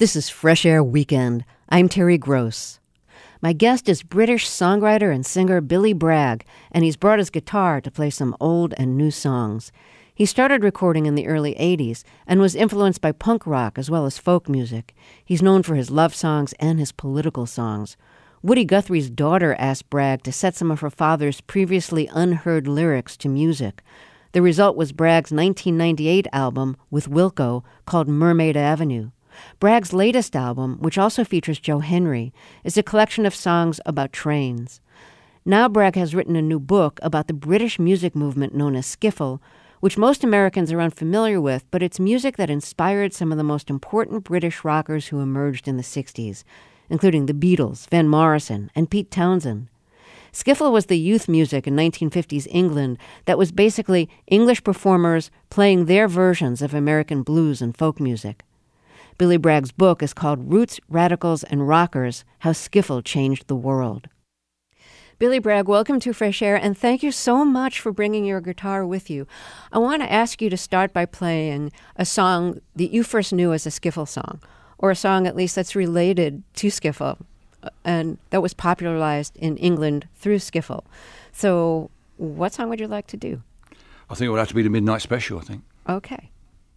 This is Fresh Air Weekend. I'm Terry Gross. My guest is British songwriter and singer Billy Bragg, and he's brought his guitar to play some old and new songs. He started recording in the early 80s and was influenced by punk rock as well as folk music. He's known for his love songs and his political songs. Woody Guthrie's daughter asked Bragg to set some of her father's previously unheard lyrics to music. The result was Bragg's 1998 album with Wilco called Mermaid Avenue. Bragg's latest album, which also features Joe Henry, is a collection of songs about trains. Now Bragg has written a new book about the British music movement known as skiffle, which most Americans are unfamiliar with, but it's music that inspired some of the most important British rockers who emerged in the 60s, including the Beatles, Van Morrison, and Pete Townsend. Skiffle was the youth music in 1950s England that was basically English performers playing their versions of American blues and folk music. Billy Bragg's book is called Roots, Radicals, and Rockers, How Skiffle Changed the World. Billy Bragg, welcome to Fresh Air, and thank you so much for bringing your guitar with you. I want to ask you to start by playing a song that you first knew as a skiffle song, or a song at least that's related to skiffle, and that was popularized in England through skiffle. So what song would you like to do? I think it would have to be the Midnight Special, I think. Okay.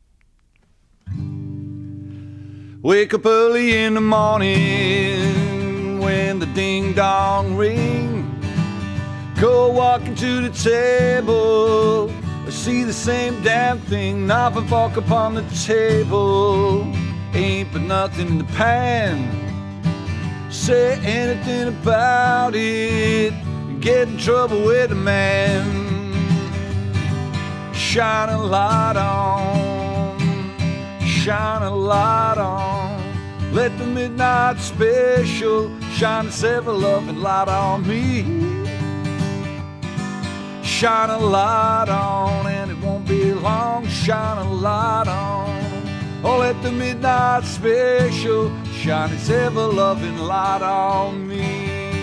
Wake up early in the morning when the ding-dong ring. Go walking to the table, see the same damn thing, knife and fork upon the table. Ain't but nothing in the pan. Say anything about it, get in trouble with a man. Shine a light on, shine a light on. Let the midnight special shine its ever-loving light on me. Shine a light on, and it won't be long. Shine a light on. Oh, let the midnight special shine its ever-loving light on me.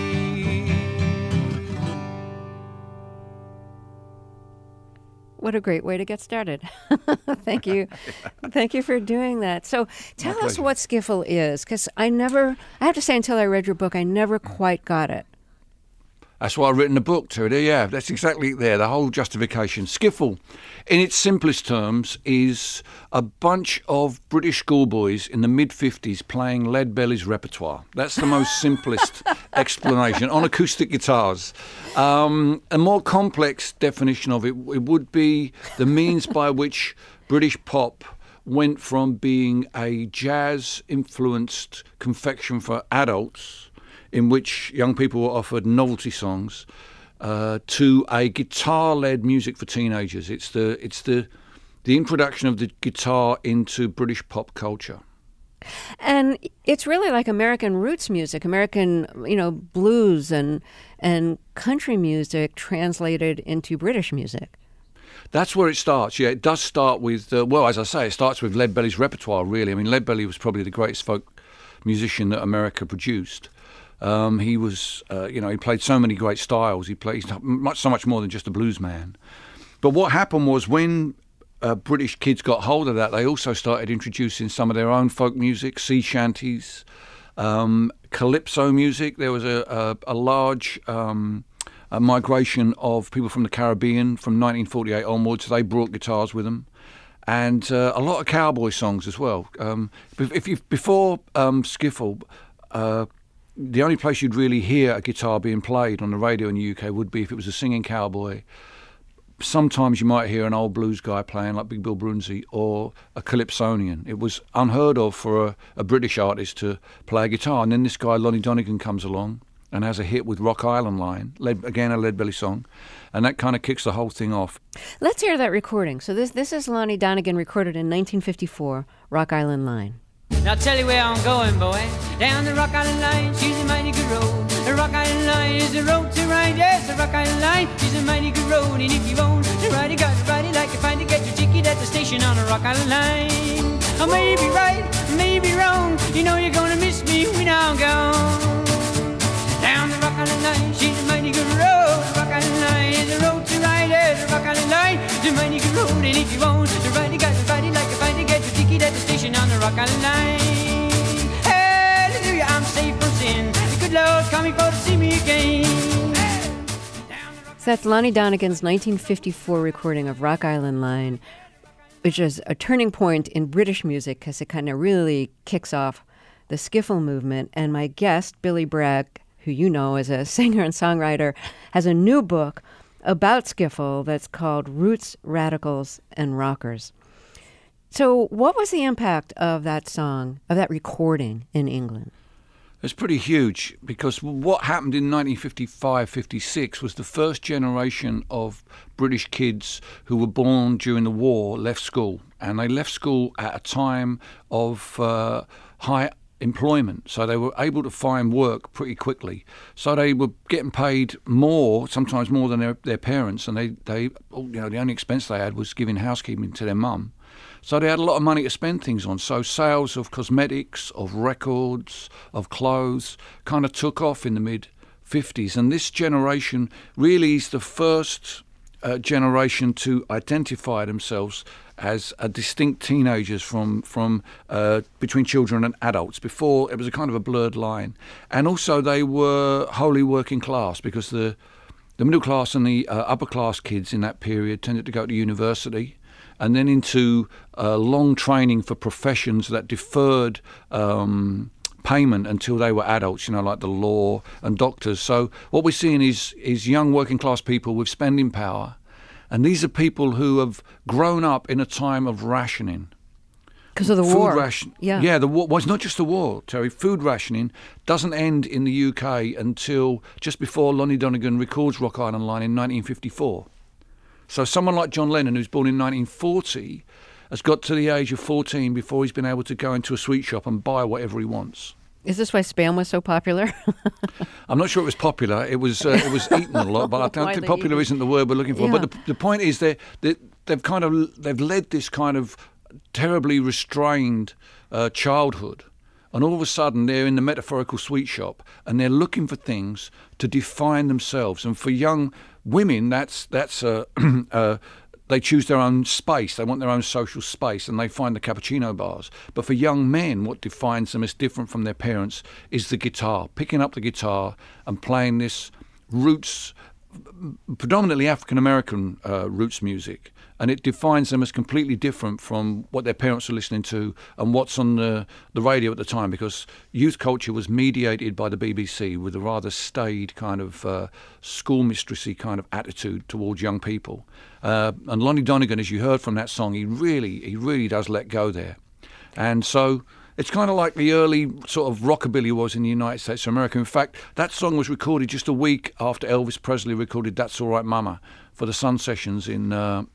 What a great way to get started. Thank you. Thank you for doing that. So tell us what skiffle is, because I have to say, until I read your book, I never quite got it. That's why I've written the book, Terry. Yeah, that's exactly there, the whole justification. Skiffle, in its simplest terms, is a bunch of British schoolboys in the mid-50s playing Lead Belly's repertoire. That's the most simplest explanation, on acoustic guitars. A more complex definition of it would be the means by which British pop went from being a jazz-influenced confection for adults, in which young people were offered novelty songs, to a guitar-led music for teenagers. It's the introduction of the guitar into British pop culture. And it's really like American roots music, American, blues and country music translated into British music. That's where it starts. Yeah, it does start with, as I say, it starts with Lead Belly's repertoire, really. I mean, Lead Belly was probably the greatest folk musician that America produced. He was, he played so many great styles. He's so much more than just a blues man. But what happened was when British kids got hold of that, they also started introducing some of their own folk music, sea shanties, calypso music. There was a large migration of people from the Caribbean from 1948 onwards. They brought guitars with them. And a lot of cowboy songs as well. Before skiffle, the only place you'd really hear a guitar being played on the radio in the UK would be if it was a singing cowboy. Sometimes you might hear an old blues guy playing like Big Bill Broonzy or a calypsonian. It was unheard of for a British artist to play a guitar. And then this guy, Lonnie Donegan, comes along and has a hit with Rock Island Line, again a Lead Belly song, and that kind of kicks the whole thing off. Let's hear that recording. So this is Lonnie Donegan recorded in 1954, Rock Island Line. Now I'll tell you where I'm going, boy. Down the Rock Island Line, she's a mighty good road. The Rock Island Line is the road to ride. Yes, the Rock Island Line, she's a mighty good road. And if you own the ride, you got to ride it like you find to get your ticket at the station on the Rock Island Line. I may be right, may be wrong. You know you're gonna miss me when I'm gone. Down the Rock Island Line, she's a mighty good road. The Rock Island Line is the road to ride. Yes, the Rock Island Line is a mighty good road. And if you own the ride, you got to ride it like you find to get your ticket at the station on the Rock Island Line. coming for to see me again. So that's Lonnie Donegan's 1954 recording of Rock Island Line, which is a turning point in British music because it kind of really kicks off the skiffle movement. And my guest, Billy Bragg, who you know is a singer and songwriter, has a new book about skiffle that's called Roots, Radicals, and Rockers. So what was the impact of that song, of that recording in England? It's pretty huge because what happened in 1955-56 was the first generation of British kids who were born during the war left school. And they left school at a time of high employment, so they were able to find work pretty quickly. So they were getting paid more, sometimes more than their parents, and they the only expense they had was giving housekeeping to their mum. So they had a lot of money to spend things on. So sales of cosmetics, of records, of clothes kind of took off in the mid-50s. And this generation really is the first generation to identify themselves as distinct teenagers from between children and adults. Before, it was a kind of a blurred line. And also they were wholly working class because the middle class and the upper class kids in that period tended to go to university and then into long training for professions that deferred payment until they were adults, like the law and doctors. So what we're seeing is young working class people with spending power, and these are people who have grown up in a time of rationing. Because of the food war. Yeah, the war. Well, it's not just the war, Terry. Food rationing doesn't end in the UK until just before Lonnie Donegan records Rock Island Line in 1954. So someone like John Lennon, who's born in 1940, has got to the age of 14 before he's been able to go into a sweet shop and buy whatever he wants. Is this why Spam was so popular? I'm not sure it was popular. It was eaten a lot, but I don't think popular isn't the word we're looking for. Yeah. But the point is they've led this kind of terribly restrained childhood, and all of a sudden they're in the metaphorical sweet shop and they're looking for things to define themselves. And for young women, that's they choose their own space. They want their own social space, and they find the cappuccino bars. But for young men, what defines them as different from their parents is the guitar, picking up the guitar and playing this roots, predominantly African-American roots music. And it defines them as completely different from what their parents were listening to and what's on the radio at the time, because youth culture was mediated by the BBC with a rather staid kind of schoolmistressy kind of attitude towards young people. And Lonnie Donegan, as you heard from that song, he really does let go there. And so it's kind of like the early sort of rockabilly was in the United States of America. In fact, that song was recorded just a week after Elvis Presley recorded That's All Right Mama for the Sun Sessions in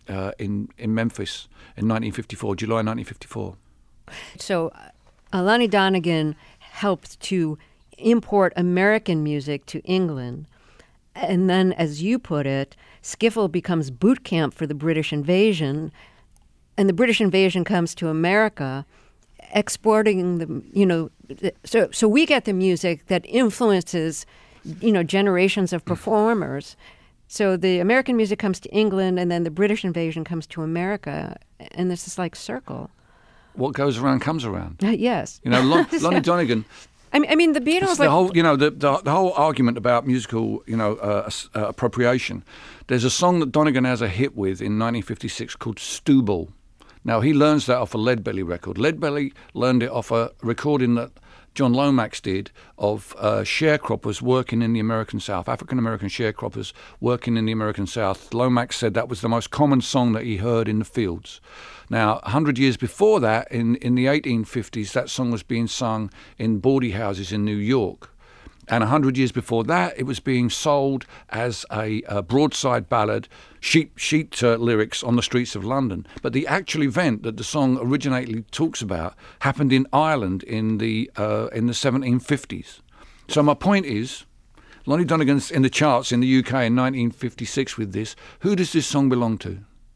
Memphis in 1954, July 1954. So Lonnie Donegan helped to import American music to England. And then, as you put it, skiffle becomes boot camp for the British invasion. And the British invasion comes to America, exporting the, so we get the music that influences, generations of performers. So the American music comes to England, and then the British invasion comes to America, and this is like circle. What goes around comes around. Yes. Lonnie Donegan. I mean, the Beatles. The whole, the whole argument about musical, appropriation. There's a song that Donegan has a hit with in 1956 called Stubble. Now, he learns that off a Leadbelly record. Leadbelly learned it off a recording that John Lomax did of sharecroppers working in the American South, African-American sharecroppers working in the American South. Lomax said that was the most common song that he heard in the fields. Now, 100 years before that, in the 1850s, that song was being sung in bawdy houses in New York. And 100 years before that, it was being sold as a broadside ballad, sheet lyrics on the streets of London. But the actual event that the song originally talks about happened in Ireland in the 1750s. So my point is, Lonnie Donegan's in the charts in the UK in 1956 with this. Who does this song belong to?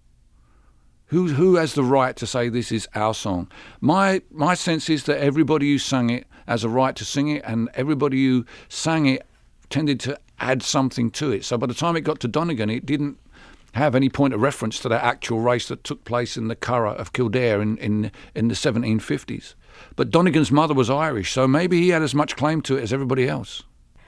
Who has the right to say this is our song? My sense is that everybody who sang it has a right to sing it, and everybody who sang it tended to add something to it. So by the time it got to Donegan, it didn't have any point of reference to that actual race that took place in the Curragh of Kildare in the 1750s. But Donegan's mother was Irish, so maybe he had as much claim to it as everybody else.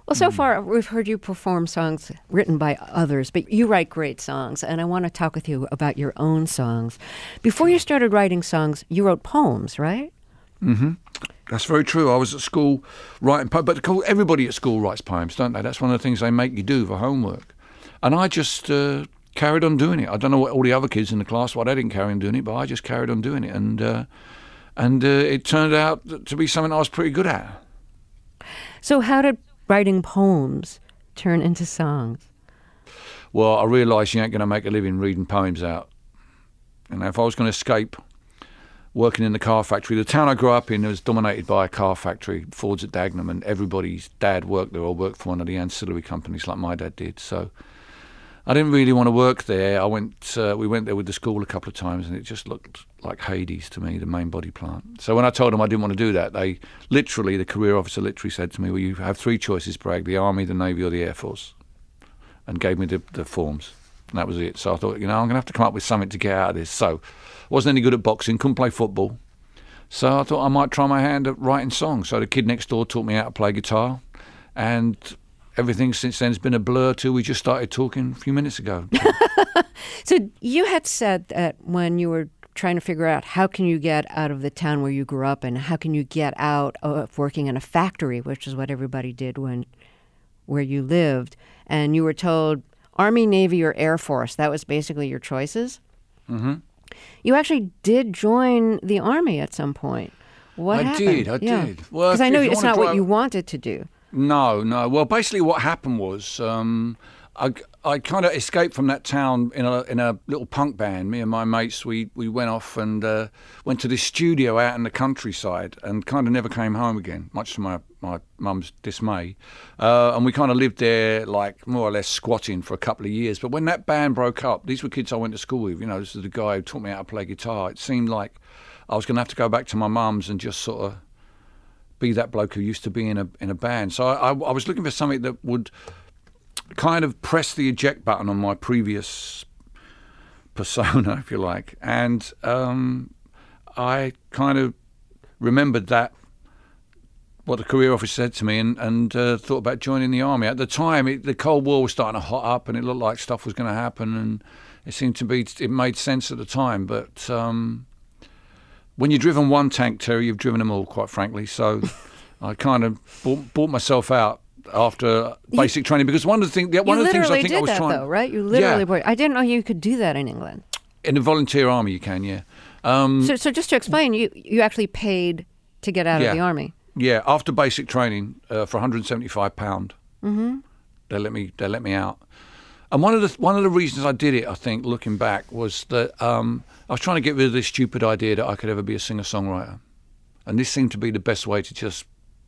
Well, so far we've heard you perform songs written by others, but you write great songs, and I want to talk with you about your own songs. Before you started writing songs, you wrote poems, right? Mm-hmm. That's very true. I was at school writing poems, but everybody at school writes poems, don't they? That's one of the things they make you do for homework. And I just carried on doing it. I don't know what all the other kids in the class, why they didn't carry on doing it, but I just carried on doing it. And it turned out to be something I was pretty good at. So how did writing poems turn into songs? Well, I realised you ain't going to make a living reading poems out. And if I was going to escape working in the car factory, the town I grew up in was dominated by a car factory, Ford's at Dagenham, and everybody's dad worked there or worked for one of the ancillary companies like my dad did. So I didn't really want to work there. We went there with the school a couple of times, and it just looked like Hades to me, the main body plant. So when I told them I didn't want to do that, the career officer literally said to me, well, you have three choices, Bragg, the Army, the Navy or the Air Force, and gave me the forms. And that was it. So I thought, I'm going to have to come up with something to get out of this. So I wasn't any good at boxing, couldn't play football. So I thought I might try my hand at writing songs. So the kid next door taught me how to play guitar, and everything since then has been a blur till we just started talking a few minutes ago. So you had said that when you were trying to figure out how can you get out of the town where you grew up and how can you get out of working in a factory, which is what everybody did where you lived, and you were told Army, Navy, or Air Force. That was basically your choices. Mm-hmm. You actually did join the Army at some point. What happened? I did. Well, because I know it's not what you wanted to do. No. Well, basically what happened was I kind of escaped from that town in a little punk band. Me and my mates, we went off and went to this studio out in the countryside and kind of never came home again, much to my mum's dismay. And we kind of lived there like more or less squatting for a couple of years. But when that band broke up, these were kids I went to school with. This is the guy who taught me how to play guitar. It seemed like I was going to have to go back to my mum's and just sort of be that bloke who used to be in a band. So I was looking for something that would kind of press the eject button on my previous persona, if you like. And I kind of remembered what the career officer said to me, and thought about joining the Army. At the time, the Cold War was starting to hot up, and it looked like stuff was going to happen, and it made sense at the time. But when you've driven one tank, Terry, you've driven them all, quite frankly. So I kind of bought myself out after basic training, because one of the things I think I was trying. You literally did that, though, right? You literally. I didn't know you could do that in England. In the volunteer army, you can, yeah. So just to explain, you actually paid to get out of the army. Yeah, after basic training for £175, mm-hmm. they let me out. And one of the reasons I did it, I think, looking back, was that I was trying to get rid of this stupid idea that I could ever be a singer-songwriter, and this seemed to be the best way to just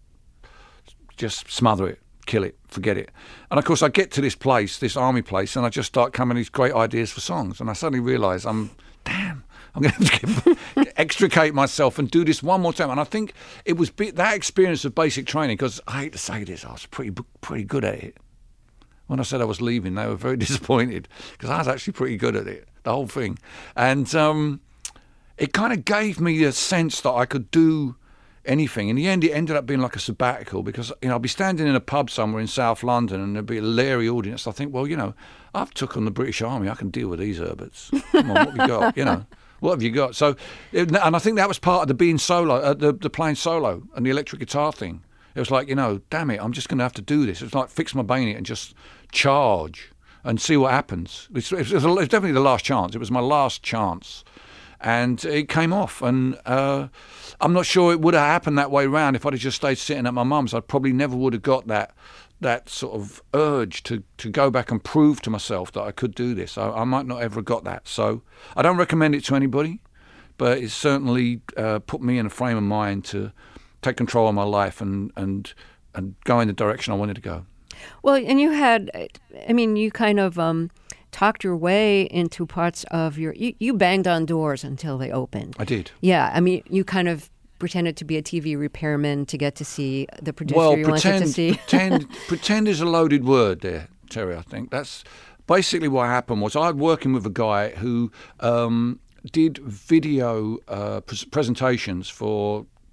smother it, kill it, forget it. And of course, I get to this place, this army place, and I just start coming with these great ideas for songs, and I suddenly realise I'm going to have to extricate myself and do this one more time. And I think it was that experience of basic training, because I hate to say this, I was pretty good at it. When I said I was leaving, they were very disappointed, because I was actually pretty good at it, the whole thing. And it kind of gave me a sense that I could do anything. In the end, it ended up being like a sabbatical, because I'd be standing in a pub somewhere in South London and there'd be a leery audience. I think, well, I've took on the British Army. I can deal with these Herberts. Come on, what have you got? What have you got? So, and I think that was part of the being solo, the playing solo and the electric guitar thing. It was like, damn it, I'm just going to have to do this. It was like fix my bayonet and just charge and see what happens. It was definitely the last chance. It was my last chance. And it came off. And I'm not sure it would have happened that way round if I'd have just stayed sitting at my mum's. I probably never would have got that sort of urge to go back and prove to myself that I could do this. I might not ever have got that. So I don't recommend it to anybody, but it certainly put me in a frame of mind to take control of my life and go in the direction I wanted to go. Well, and you kind of talked your way into parts of you banged on doors until they opened. I did. Yeah, you kind of pretended to be a TV repairman to get to see the producer you wanted to see. Pretend is a loaded word there, Terry, I think. That's basically what happened. Was I was working with a guy who did video presentations for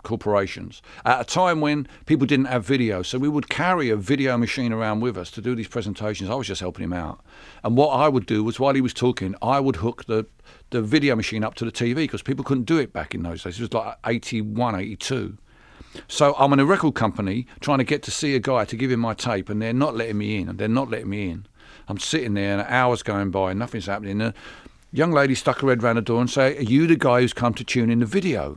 corporations at a time when people didn't have video. So we would carry a video machine around with us to do these presentations. I was just helping him out. And what I would do was, while he was talking, I would hook the video machine up to the TV, because people couldn't do it back in those days. It was like 81, 82. So I'm in a record company trying to get to see a guy to give him my tape, and they're not letting me in. I'm sitting there and hours going by and nothing's happening. A young lady stuck her head round the door and say, "Are you the guy who's come to tune in the video?"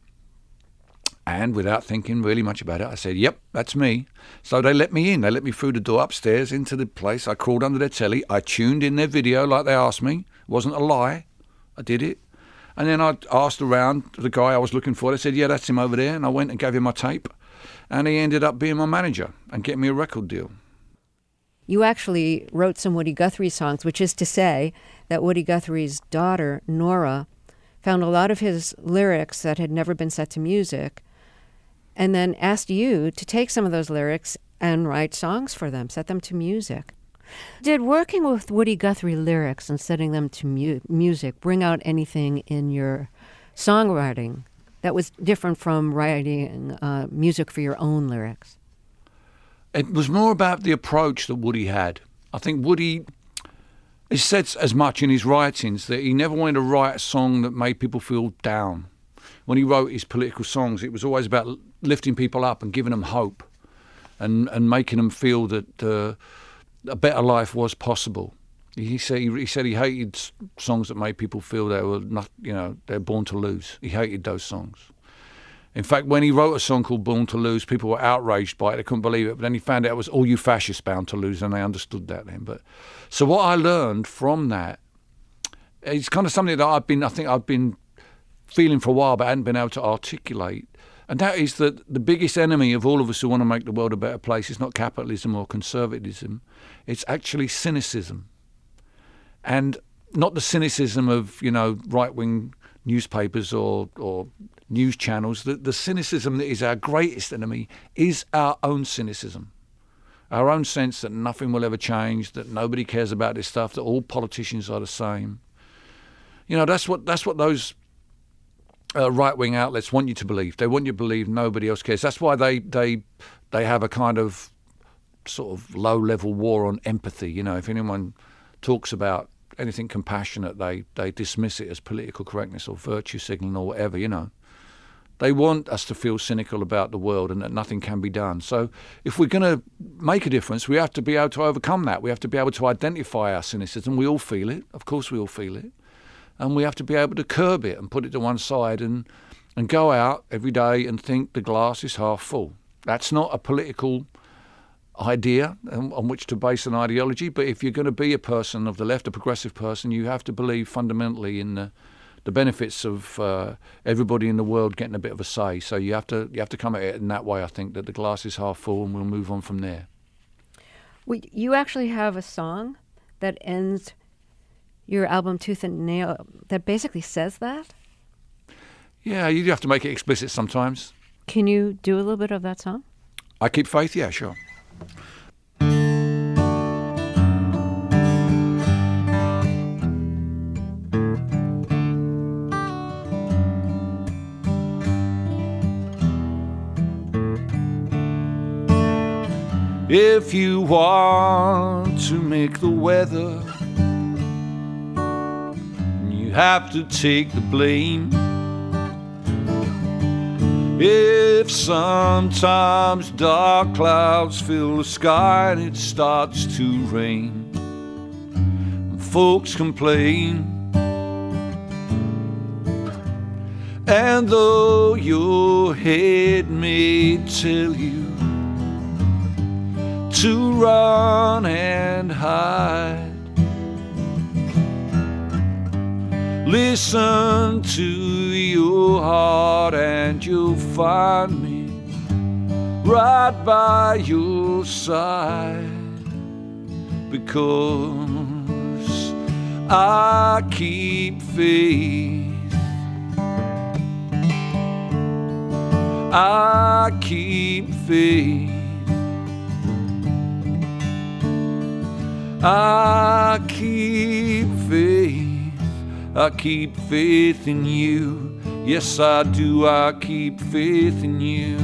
And without thinking really much about it, I said, "Yep, that's me." So they let me in. They let me through the door upstairs into the place. I crawled under their telly. I tuned in their video like they asked me. It wasn't a lie. I did it. And then I asked around the guy I was looking for. They said, "Yeah, that's him over there." And I went and gave him my tape. And he ended up being my manager and getting me a record deal. You actually wrote some Woody Guthrie songs, which is to say that Woody Guthrie's daughter, Nora, found a lot of his lyrics that had never been set to music, and then asked you to take some of those lyrics and write songs for them, set them to music. Did working with Woody Guthrie lyrics and setting them to music bring out anything in your songwriting that was different from writing music for your own lyrics? It was more about the approach that Woody had. I think Woody, he said as much in his writings that he never wanted to write a song that made people feel down. When he wrote his political songs, it was always about lifting people up and giving them hope and making them feel that a better life was possible. He said he hated songs that made people feel they were not, they're born to lose. He hated those songs. In fact, when he wrote a song called Born to Lose, people were outraged by it. They couldn't believe it. But then he found out it was all you fascists bound to lose, and they understood that then. So what I learned from that, it's kind of something that I've been feeling for a while, but hadn't been able to articulate. And that is that the biggest enemy of all of us who want to make the world a better place is not capitalism or conservatism. It's actually cynicism. And not the cynicism of, right-wing newspapers or news channels. The cynicism that is our greatest enemy is our own cynicism. Our own sense that nothing will ever change, that nobody cares about this stuff, that all politicians are the same. That's what those right-wing outlets want you to believe. They want you to believe nobody else cares. That's why they have a kind of sort of low-level war on empathy. If anyone talks about anything compassionate, they dismiss it as political correctness or virtue signaling or whatever, They want us to feel cynical about the world and that nothing can be done. So if we're going to make a difference, we have to be able to overcome that. We have to be able to identify our cynicism. We all feel it. Of course we all feel it. And we have to be able to curb it and put it to one side and go out every day and think the glass is half full. That's not a political idea on which to base an ideology, but if you're going to be a person of the left, a progressive person, you have to believe fundamentally in the benefits of everybody in the world getting a bit of a say. So you have to come at it in that way. I think that the glass is half full, and we'll move on from there. You actually have a song that ends your album Tooth and Nail that basically says that? Yeah, you have to make it explicit sometimes. Can you do a little bit of that song? I Keep Faith? Yeah, sure. If you want to make the weather, you have to take the blame. If sometimes dark clouds fill the sky and it starts to rain, and folks complain, and though your head may tell you to run and hide, listen to your heart and you'll find me right by your side, because I keep faith, I keep faith, I keep faith, I keep faith in you Yes, I do, I keep faith in you.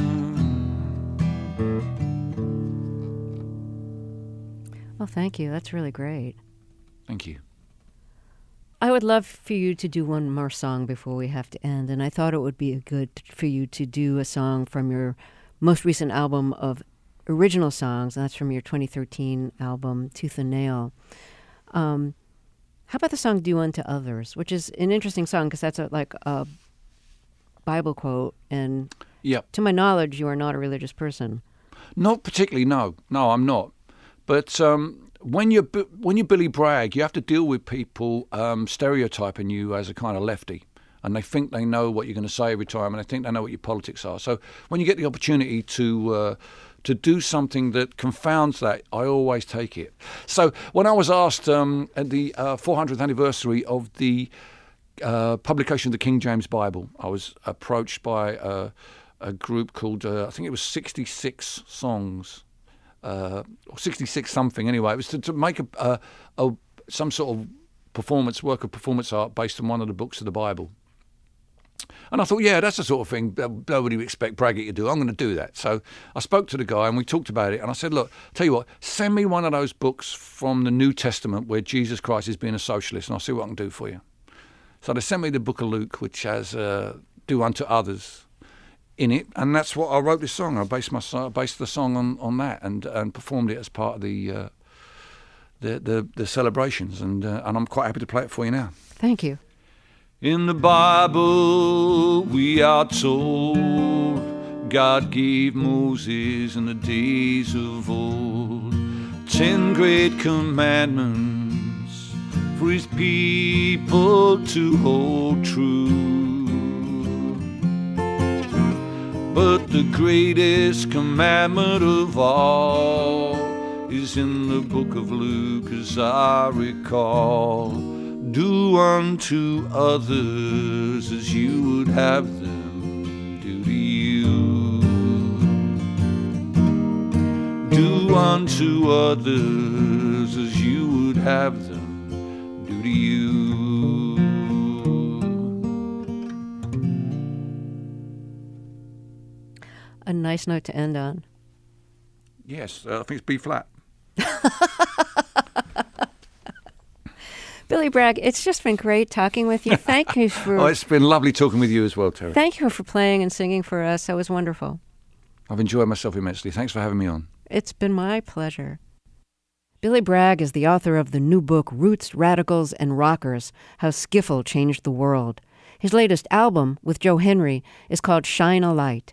Well, thank you. That's really great. Thank you. I would love for you to do one more song before we have to end, and I thought it would be good for you to do a song from your most recent album of original songs, and that's from your 2013 album, Tooth and Nail. How about the song Do Unto Others, which is an interesting song because that's like a Bible quote, and Yep. to my knowledge, you are not a religious person. Not particularly, no. No, I'm not. But when you're Billy Bragg, you have to deal with people stereotyping you as a kind of lefty, and they think they know what you're going to say every time, and they think they know what your politics are. So when you get the opportunity to do something that confounds that, I always take it. So when I was asked at the 400th anniversary of the publication of the King James Bible, I was approached by a group called, I think it was 66 Songs, or 66 something anyway. It was to make some sort of work of performance art based on one of the books of the Bible. And I thought, yeah, that's the sort of thing nobody would expect Braggy to do. I'm going to do that. So I spoke to the guy and we talked about it. And I said, look, tell you what, send me one of those books from the New Testament where Jesus Christ is being a socialist, and I'll see what I can do for you. So they sent me the book of Luke, which has Do Unto Others in it, and that's what I wrote this song. I based the song on that, and performed it as part of the celebrations, and I'm quite happy to play it for you now. Thank you. In the Bible we are told God gave Moses in the days of old 10 great commandments for his people to hold true. But the greatest commandment of all is in the book of Luke, as I recall. Do unto others as you would have them do to you. Do unto others as you would have them do to you. A nice note to end on. Yes, I think it's B flat. Billy Bragg, it's just been great talking with you. Thank you for... Oh, it's been lovely talking with you as well, Terry. Thank you for playing and singing for us. That was wonderful. I've enjoyed myself immensely. Thanks for having me on. It's been my pleasure. Billy Bragg is the author of the new book, Roots, Radicals, and Rockers, How Skiffle Changed the World. His latest album, with Joe Henry, is called Shine a Light.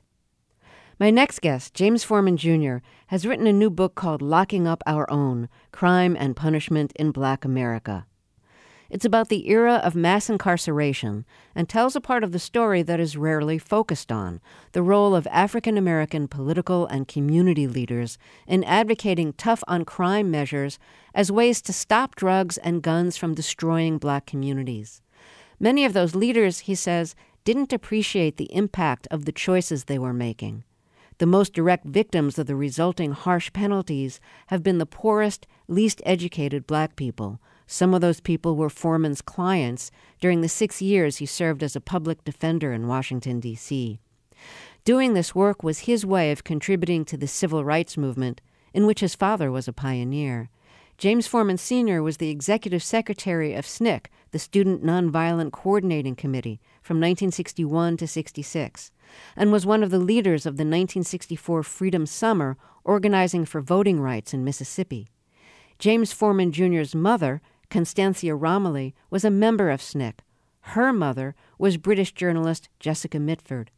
My next guest, James Forman Jr., has written a new book called Locking Up Our Own, Crime and Punishment in Black America. It's about the era of mass incarceration and tells a part of the story that is rarely focused on, the role of African American political and community leaders in advocating tough-on-crime measures as ways to stop drugs and guns from destroying black communities. Many of those leaders, he says, didn't appreciate the impact of the choices they were making. The most direct victims of the resulting harsh penalties have been the poorest, least educated black people. Some of those people were Forman's clients during the 6 years he served as a public defender in Washington, D.C. Doing this work was his way of contributing to the civil rights movement, in which his father was a pioneer. James Forman Sr. was the executive secretary of SNCC, the Student Nonviolent Coordinating Committee, from 1961 to 66, and was one of the leaders of the 1964 Freedom Summer, organizing for voting rights in Mississippi. James Forman Jr.'s mother, Constancia Romilly, was a member of SNCC. Her mother was British journalist Jessica Mitford.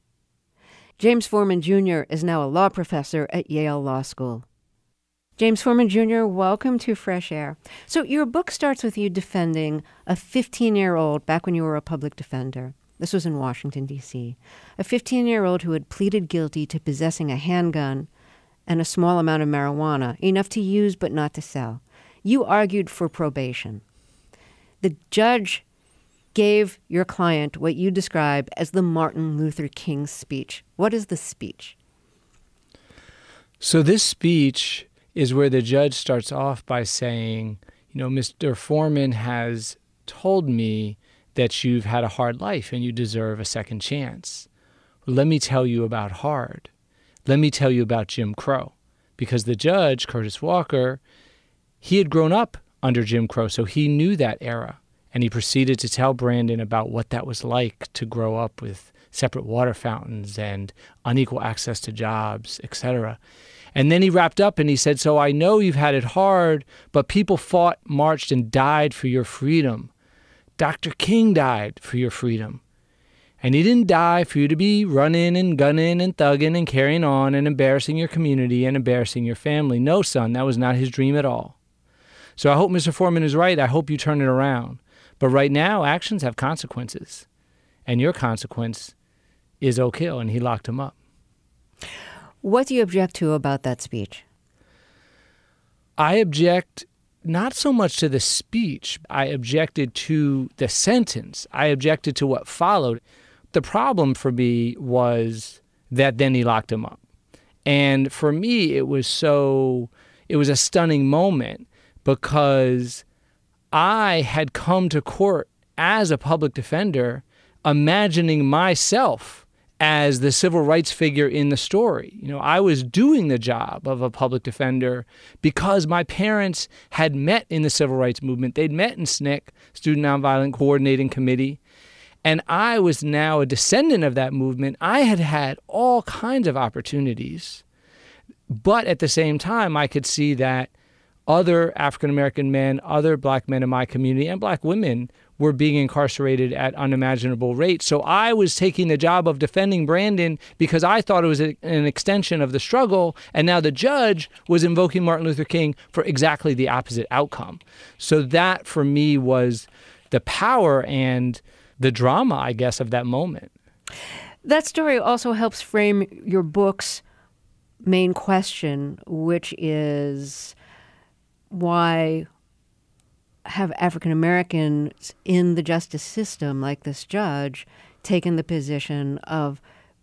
James Forman Jr. is now a law professor at Yale Law School. James Forman Jr., welcome to Fresh Air. So your book starts with you defending a 15-year-old back when you were a public defender. This was in Washington, D.C. A 15-year-old who had pleaded guilty to possessing a handgun and a small amount of marijuana, enough to use but not to sell. You argued for probation. The judge gave your client what you describe as the Martin Luther King speech. What is the speech? So this speech is where the judge starts off by saying, Mr. Forman has told me that you've had a hard life and you deserve a second chance. Let me tell you about hard. Let me tell you about Jim Crow. Because the judge, Curtis Walker, he had grown up under Jim Crow, so he knew that era. And he proceeded to tell Brandon about what that was like to grow up with separate water fountains and unequal access to jobs, etc. And then he wrapped up and he said, so I know you've had it hard, but people fought, marched, and died for your freedom. Dr. King died for your freedom. And he didn't die for you to be running and gunning and thugging and carrying on and embarrassing your community and embarrassing your family. No, son, that was not his dream at all. So I hope Mr. Foreman is right. I hope you turn it around. But right now, actions have consequences. And your consequence is Oak Hill, and he locked him up. What do you object to about that speech? I object not so much to the speech. I objected to the sentence. I objected to what followed. The problem for me was that then he locked him up. And for me, it was a stunning moment because I had come to court as a public defender imagining myself as the civil rights figure in the story. You know, I was doing the job of a public defender because my parents had met in the civil rights movement. They'd met in SNCC, Student Nonviolent Coordinating Committee, and I was now a descendant of that movement. I had had all kinds of opportunities, but at the same time, I could see that other African-American men, other black men in my community, and black women were being incarcerated at unimaginable rates. So I was taking the job of defending Brandon because I thought it was an extension of the struggle, and now the judge was invoking Martin Luther King for exactly the opposite outcome. So that, for me, was the power and the drama, I guess, of that moment. That story also helps frame your book's main question, which is why have African Americans in the justice system, like this judge, taken the position of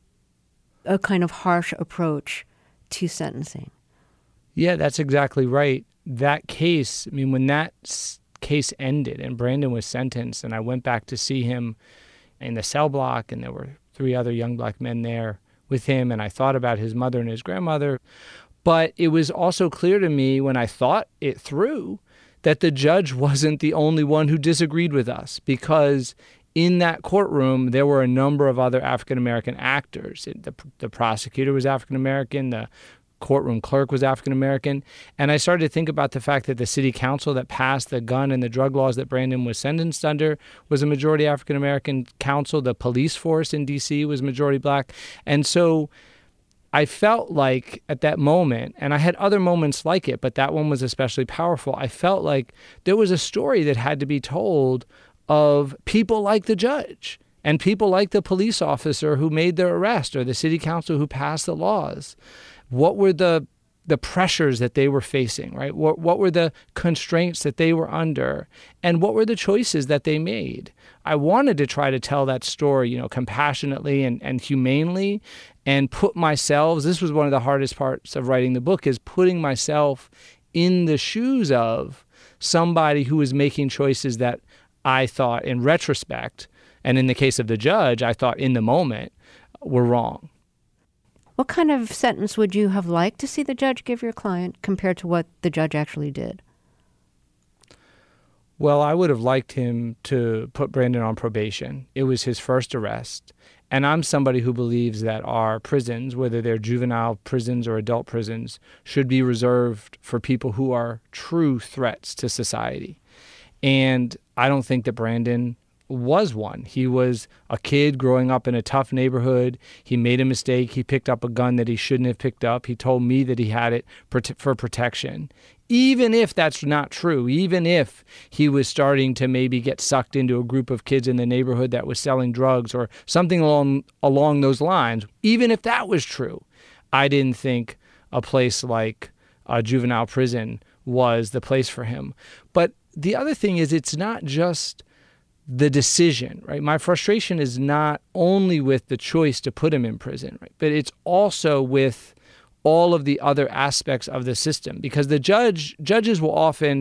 a kind of harsh approach to sentencing? Yeah, that's exactly right. That case, I mean, when that case ended and Brandon was sentenced and I went back to see him in the cell block and there were 3 other young black men there with him and I thought about his mother and his grandmother. But it was also clear to me when I thought it through that the judge wasn't the only one who disagreed with us, because in that courtroom, there were a number of other African-American actors. The prosecutor was African-American, the courtroom clerk was African-American, and I started to think about the fact that the city council that passed the gun and the drug laws that Brandon was sentenced under was a majority African-American council. The police force in D.C. was majority black. And so I felt like at that moment, and I had other moments like it, but that one was especially powerful, I felt like there was a story that had to be told of people like the judge and people like the police officer who made the arrest or the city council who passed the laws. What were the pressures that they were facing, right? What were the constraints that they were under? And what were the choices that they made? I wanted to try to tell that story, you know, compassionately and humanely, and put myself, this was one of the hardest parts of writing the book, is putting myself in the shoes of somebody who was making choices that I thought in retrospect, and in the case of the judge, I thought in the moment, were wrong. What kind of sentence would you have liked to see the judge give your client compared to what the judge actually did? Well, I would have liked him to put Brandon on probation. It was his first arrest. And I'm somebody who believes that our prisons, whether they're juvenile prisons or adult prisons, should be reserved for people who are true threats to society. And I don't think that Brandon was one. He was a kid growing up in a tough neighborhood. He made a mistake. He picked up a gun that he shouldn't have picked up. He told me that he had it for protection. Even if that's not true, even if he was starting to maybe get sucked into a group of kids in the neighborhood that was selling drugs or something along those lines, even if that was true, I didn't think a place like a juvenile prison was the place for him. But the other thing is, it's not just the decision, right? My frustration is not only with the choice to put him in prison, right? But it's also with all of the other aspects of the system, because the judges will often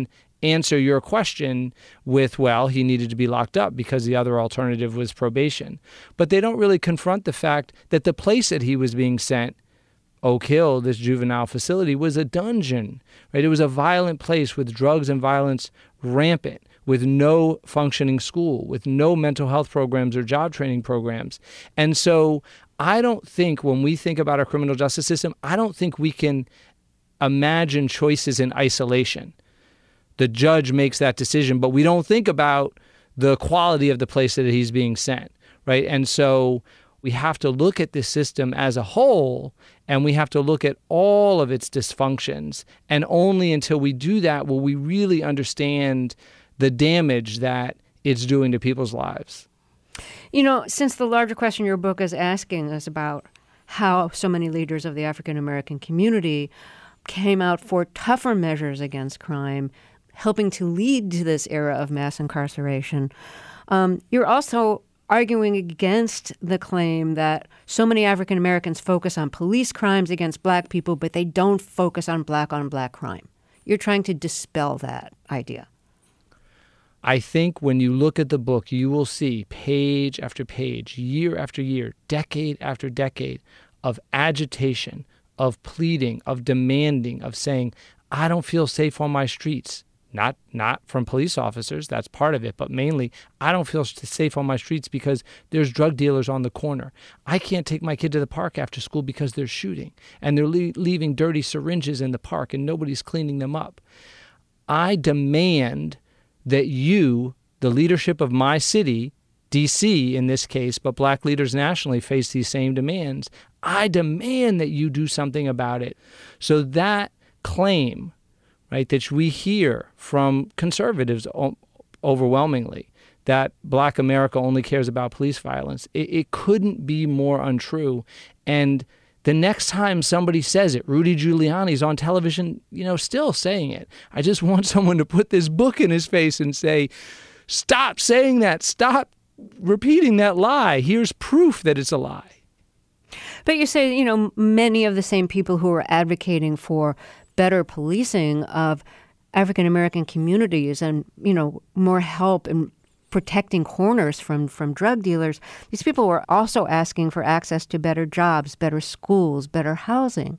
answer your question with, well, he needed to be locked up because the other alternative was probation. But they don't really confront the fact that the place that he was being sent, Oak Hill, this juvenile facility, was a dungeon, right? It was a violent place with drugs and violence rampant, with no functioning school, with no mental health programs or job training programs. And so I don't think when we think about our criminal justice system, I don't think we can imagine choices in isolation. The judge makes that decision, but we don't think about the quality of the place that he's being sent, right? And so we have to look at this system as a whole, and we have to look at all of its dysfunctions. And only until we do that will we really understand the damage that it's doing to people's lives. You know, since the larger question your book is asking is about how so many leaders of the African American community came out for tougher measures against crime, helping to lead to this era of mass incarceration, you're also arguing against the claim that so many African Americans focus on police crimes against black people, but they don't focus on black crime. You're trying to dispel that idea. I think when you look at the book, you will see page after page, year after year, decade after decade of agitation, of pleading, of demanding, of saying, I don't feel safe on my streets. Not from police officers, that's part of it, but mainly, I don't feel safe on my streets because there's drug dealers on the corner. I can't take my kid to the park after school because they're shooting, and they're leaving dirty syringes in the park, and nobody's cleaning them up. I demand that you, the leadership of my city, D.C. in this case, but black leaders nationally face these same demands. I demand that you do something about it. So that claim, right, that we hear from conservatives overwhelmingly, that black America only cares about police violence, it couldn't be more untrue. And the next time somebody says it, Rudy Giuliani's on television, still saying it. I just want someone to put this book in his face and say, stop saying that, stop repeating that lie. Here's proof that it's a lie. But you say, many of the same people who are advocating for better policing of African American communities and, more help in protecting corners from drug dealers, these people were also asking for access to better jobs, better schools, better housing.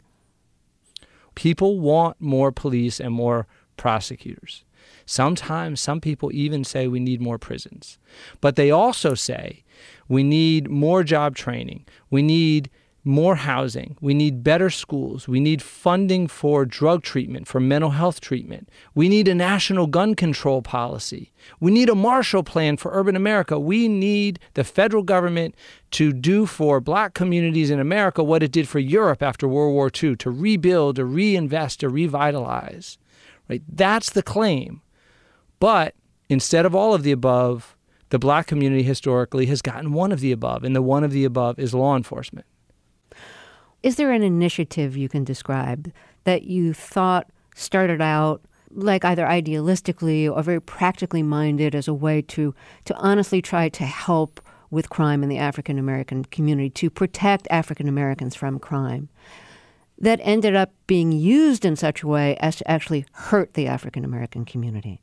People want more police and more prosecutors. Sometimes some people even say we need more prisons. But they also say we need more job training. We need more housing. We need better schools. We need funding for drug treatment, for mental health treatment. We need a national gun control policy. We need a Marshall Plan for urban America. We need the federal government to do for black communities in America what it did for Europe after World War II, to rebuild, to reinvest, to revitalize. Right? That's the claim. But instead of all of the above, the black community historically has gotten one of the above, and the one of the above is law enforcement. Is there an initiative you can describe that you thought started out like either idealistically or very practically minded as a way to honestly try to help with crime in the African American community, to protect African Americans from crime, that ended up being used in such a way as to actually hurt the African American community?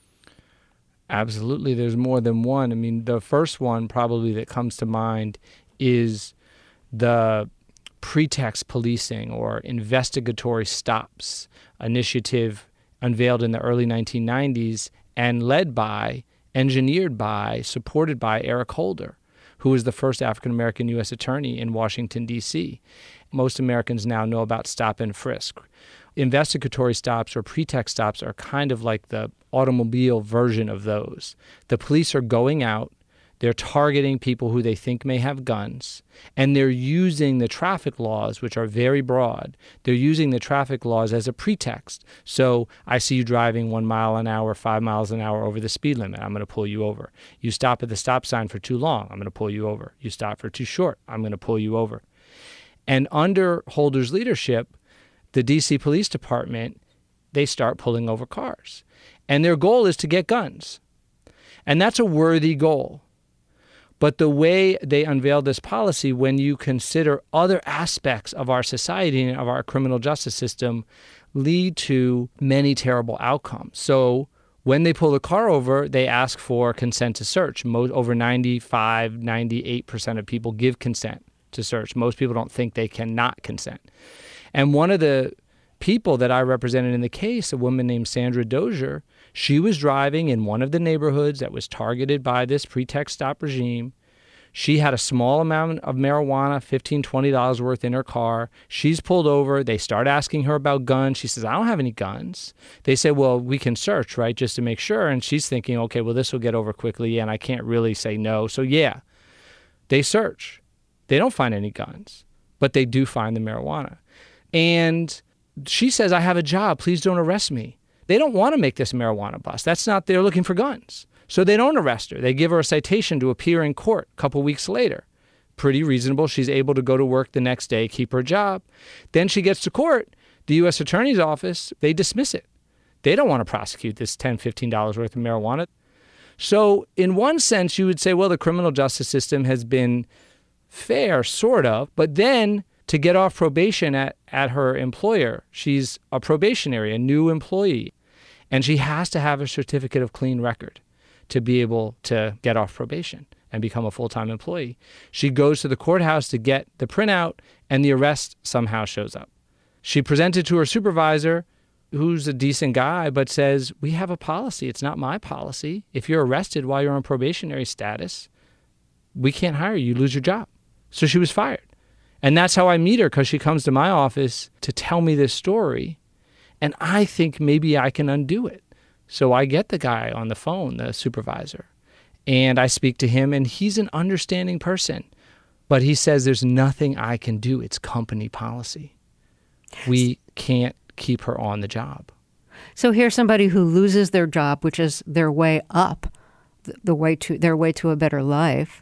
Absolutely. There's more than one. I mean, the first one probably that comes to mind is the pretext policing or investigatory stops initiative unveiled in the early 1990s and led by, engineered by, supported by Eric Holder, who was the first African-American U.S. attorney in Washington, D.C. Most Americans now know about stop and frisk. Investigatory stops or pretext stops are kind of like the automobile version of those. The police are going out, they're targeting people who they think may have guns, and they're using the traffic laws, which are very broad. They're using the traffic laws as a pretext. So I see you driving 1 mile an hour, 5 miles an hour over the speed limit. I'm going to pull you over. You stop at the stop sign for too long. I'm going to pull you over. You stop for too short. I'm going to pull you over. And under Holder's leadership, the D.C. Police Department, they start pulling over cars. And their goal is to get guns. And that's a worthy goal. But the way they unveiled this policy, when you consider other aspects of our society and of our criminal justice system, lead to many terrible outcomes. So When they pull the car over, they ask for consent to search. Over 95, 98% of people give consent to search. Most people don't think they cannot consent. And one of the people that I represented in the case, a woman named Sandra Dozier, she was driving in one of the neighborhoods that was targeted by this pretext stop regime. She had a small amount of marijuana, $15, $20 worth in her car. She's pulled over. They start asking her about guns. She says, I don't have any guns. They say, well, we can search, right, just to make sure. And she's thinking, okay, well, this will get over quickly, and I can't really say no. So, yeah, they search. They don't find any guns, but they do find the marijuana. And she says, I have a job. Please don't arrest me. They don't want to make this marijuana bust. They're looking for guns. So they don't arrest her. They give her a citation to appear in court a couple weeks later. Pretty reasonable. She's able to go to work the next day, keep her job. Then she gets to court. The U.S. Attorney's Office, they dismiss it. They don't want to prosecute this $10, $15 worth of marijuana. So in one sense, you would say, well, the criminal justice system has been fair, sort of. But then to get off probation at her employer, she's a probationary, a new employee, and she has to have a certificate of clean record to be able to get off probation and become a full-time employee. She goes to the courthouse to get the printout, and the arrest somehow shows up. She presented to her supervisor, who's a decent guy, but says, we have a policy. It's not my policy. If you're arrested while you're on probationary status, we can't hire you. You lose your job. So she was fired. And that's how I meet her, because she comes to my office to tell me this story, and I think maybe I can undo it. So I get the guy on the phone, the supervisor, and I speak to him, and he's an understanding person. But he says there's nothing I can do. It's company policy. We can't keep her on the job. So here's somebody who loses their job, which is their way up, their way to a better life.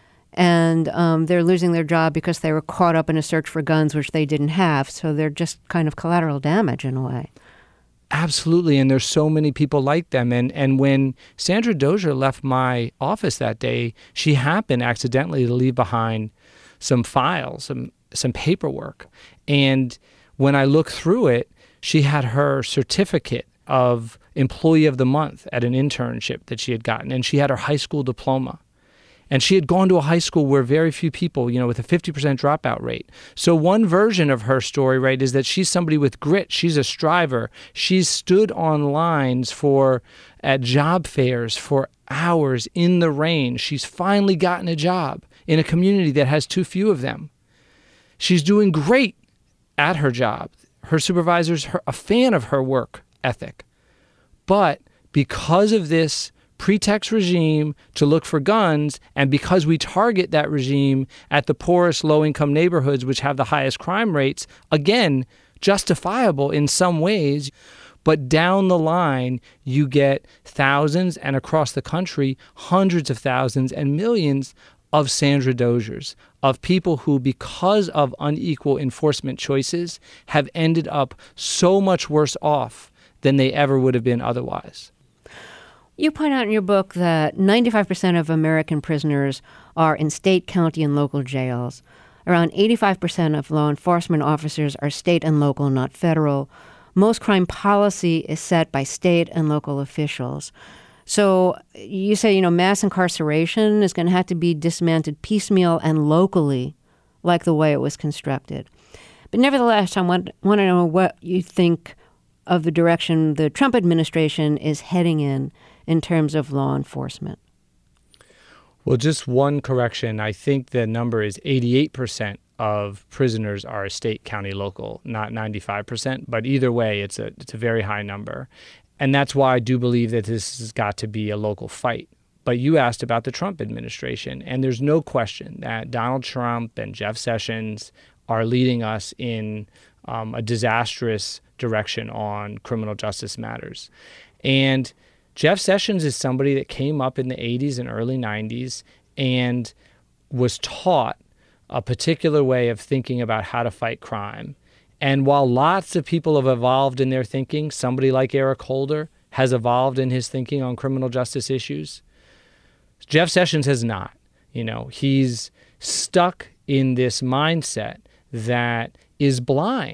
And they're losing their job because they were caught up in a search for guns, which they didn't have. So they're just kind of collateral damage in a way. Absolutely, and there's so many people like them. And when Sandra Dozier left my office that day, she happened accidentally to leave behind some files, some paperwork. And when I looked through it, she had her certificate of Employee of the Month at an internship that she had gotten, and she had her high school diploma. And she had gone to a high school where very few people, with a 50% dropout rate. So one version of her story, right, is that she's somebody with grit. She's a striver. She's stood on lines at job fairs for hours in the rain. She's finally gotten a job in a community that has too few of them. She's doing great at her job. Her supervisor's a fan of her work ethic. But because of this pretext regime to look for guns, and because we target that regime at the poorest low-income neighborhoods, which have the highest crime rates, again, justifiable in some ways, but down the line, you get thousands, and across the country, hundreds of thousands and millions of Sandra Doziers, of people who, because of unequal enforcement choices, have ended up so much worse off than they ever would have been otherwise. You point out in your book that 95% of American prisoners are in state, county, and local jails. Around 85% of law enforcement officers are state and local, not federal. Most crime policy is set by state and local officials. So you say, mass incarceration is going to have to be dismantled piecemeal and locally, like the way it was constructed. But nevertheless, I want to know what you think of the direction the Trump administration is heading in terms of law enforcement. Well, just one correction. I think the number is 88% of prisoners are state, county, local, not 95%. But either way, it's a very high number. And that's why I do believe that this has got to be a local fight. But you asked about the Trump administration, and there's no question that Donald Trump and Jeff Sessions are leading us in a disastrous direction on criminal justice matters. And Jeff Sessions is somebody that came up in the 80s and early 90s and was taught a particular way of thinking about how to fight crime. And while lots of people have evolved in their thinking, somebody like Eric Holder has evolved in his thinking on criminal justice issues, Jeff Sessions has not. He's stuck in this mindset that is blind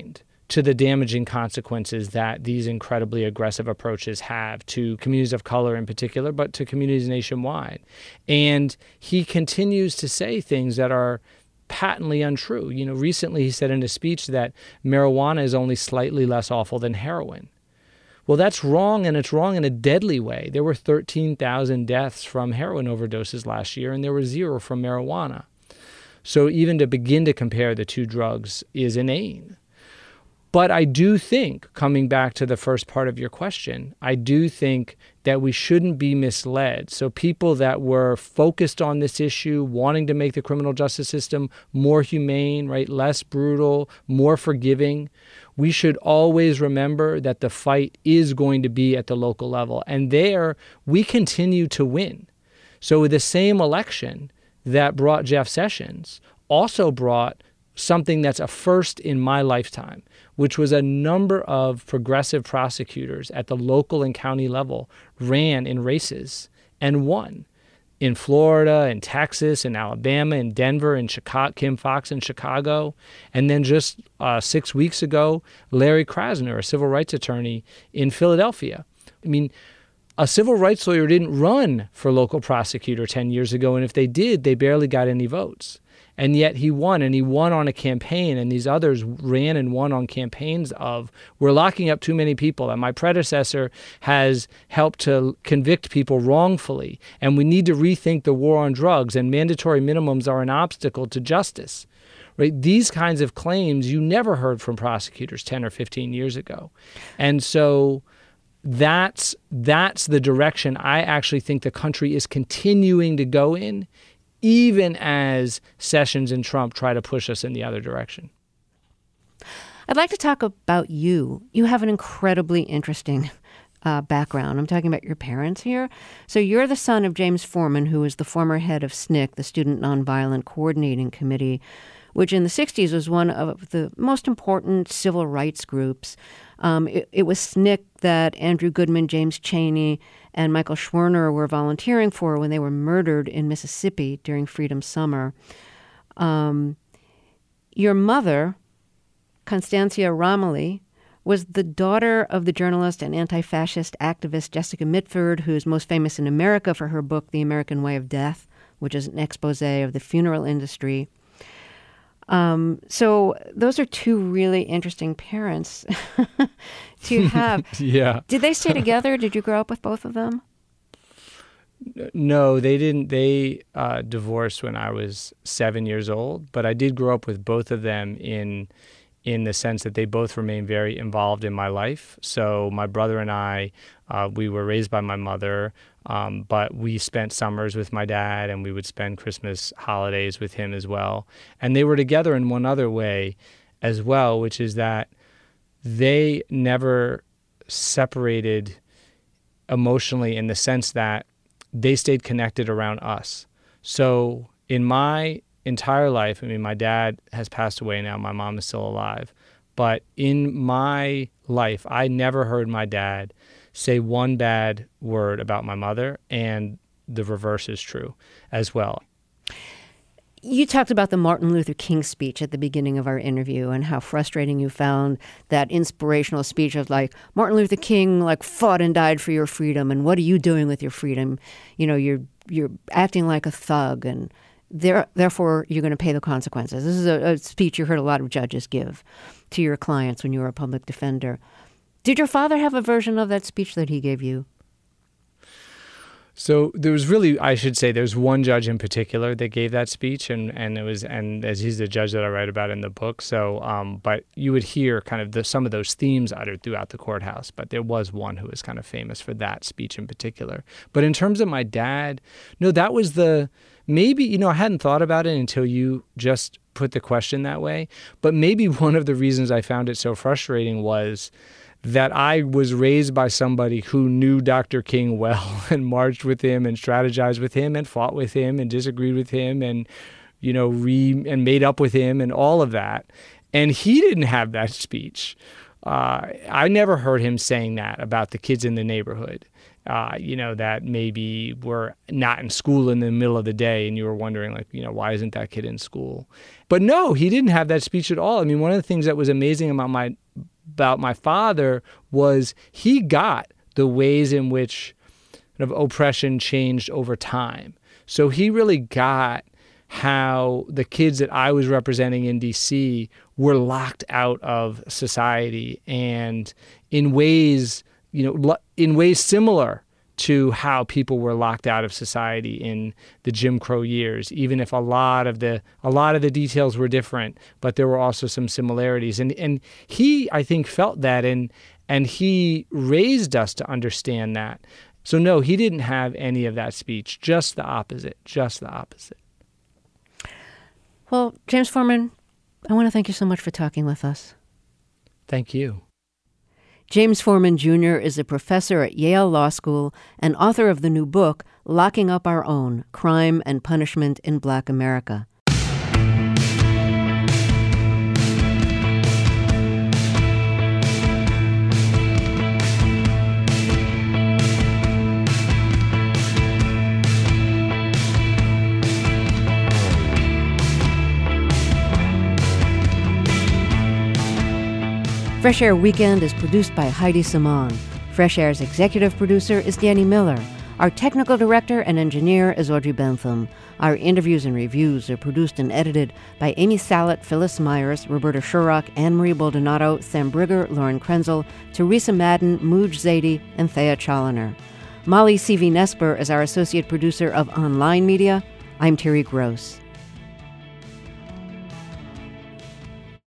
to the damaging consequences that these incredibly aggressive approaches have to communities of color in particular, but to communities nationwide. And he continues to say things that are patently untrue. Recently he said in a speech that marijuana is only slightly less awful than heroin. Well, that's wrong, and it's wrong in a deadly way. There were 13,000 deaths from heroin overdoses last year, and there were 0 from marijuana. So even to begin to compare the two drugs is inane. But I do think, coming back to the first part of your question, I do think that we shouldn't be misled. So people that were focused on this issue, wanting to make the criminal justice system more humane, right, less brutal, more forgiving, we should always remember that the fight is going to be at the local level. And there, we continue to win. So the same election that brought Jeff Sessions also brought something that's a first in my lifetime, which was a number of progressive prosecutors at the local and county level ran in races and won. In Florida, in Texas, in Alabama, in Denver, in Chicago, Kim Foxx in Chicago. And then just 6 weeks ago, Larry Krasner, a civil rights attorney in Philadelphia. I mean, a civil rights lawyer didn't run for local prosecutor 10 years ago, and if they did, they barely got any votes. And yet he won, and he won on a campaign, and these others ran and won on campaigns of, we're locking up too many people, and my predecessor has helped to convict people wrongfully, and we need to rethink the war on drugs, and mandatory minimums are an obstacle to justice. Right? These kinds of claims you never heard from prosecutors 10 or 15 years ago. And so that's the direction I actually think the country is continuing to go in, even as Sessions and Trump try to push us in the other direction. I'd like to talk about you. You have an incredibly interesting background. I'm talking about your parents here. So you're the son of James Forman, who was the former head of SNCC, the Student Nonviolent Coordinating Committee, which in the 60s was one of the most important civil rights groups. It was SNCC that Andrew Goodman, James Chaney, and Michael Schwerner were volunteering for when they were murdered in Mississippi during Freedom Summer. Your mother, Constancia Romilly, was the daughter of the journalist and anti-fascist activist Jessica Mitford, who's most famous in America for her book, The American Way of Death, which is an expose of the funeral industry. So those are two really interesting parents to have. Yeah. Did they stay together? Did you grow up with both of them? No, they didn't. They divorced when I was 7 years old, but I did grow up with both of them in the sense that they both remain very involved in my life. So my brother and I, we were raised by my mother, but we spent summers with my dad, and we would spend Christmas holidays with him as well. And they were together in one other way as well, which is that they never separated emotionally in the sense that they stayed connected around us. So in my entire life, I mean, my dad has passed away now, my mom is still alive, but in my life, I never heard my dad say one bad word about my mother, and the reverse is true as well. You talked about the Martin Luther King speech at the beginning of our interview and how frustrating you found that inspirational speech of like, Martin Luther King fought and died for your freedom, and what are you doing with your freedom? You know, you're acting like a thug, and therefore you're going to pay the consequences. This is a speech you heard a lot of judges give to your clients when you were a public defender. Did your father have a version of that speech that he gave you? So there was really, I should say, there's one judge in particular that gave that speech, and as he's the judge that I write about in the book. So, but you would hear kind of some of those themes uttered throughout the courthouse. But there was one who was kind of famous for that speech in particular. But in terms of my dad, no, that was maybe, I hadn't thought about it until you just put the question that way. But maybe one of the reasons I found it so frustrating was that I was raised by somebody who knew Dr. King well and marched with him and strategized with him and fought with him and disagreed with him and, and made up with him and all of that. And he didn't have that speech. I never heard him saying that about the kids in the neighborhood. that maybe were not in school in the middle of the day, and you were wondering, like, why isn't that kid in school? But no, he didn't have that speech at all. I mean, one of the things that was amazing about my father was he got the ways in which kind of oppression changed over time. So he really got how the kids that I was representing in D.C. were locked out of society, and in ways similar to how people were locked out of society in the Jim Crow years, even if a lot of the details were different, but there were also some similarities. And he, I think, felt that, and he raised us to understand that. So no, he didn't have any of that speech, just the opposite. Well, James Forman, I want to thank you so much for talking with us. Thank you. James Forman Jr. is a professor at Yale Law School and author of the new book, Locking Up Our Own: Crime and Punishment in Black America. Fresh Air Weekend is produced by Heidi Simon. Fresh Air's executive producer is Danny Miller. Our technical director and engineer is Audrey Bentham. Our interviews and reviews are produced and edited by Amy Salet, Phyllis Myers, Roberta Shurrock, Anne-Marie Baldonado, Sam Brigger, Lauren Krenzel, Teresa Madden, Mooj Zaidi, and Thea Challoner. Molly C.V. Nesper is our associate producer of Online Media. I'm Terry Gross.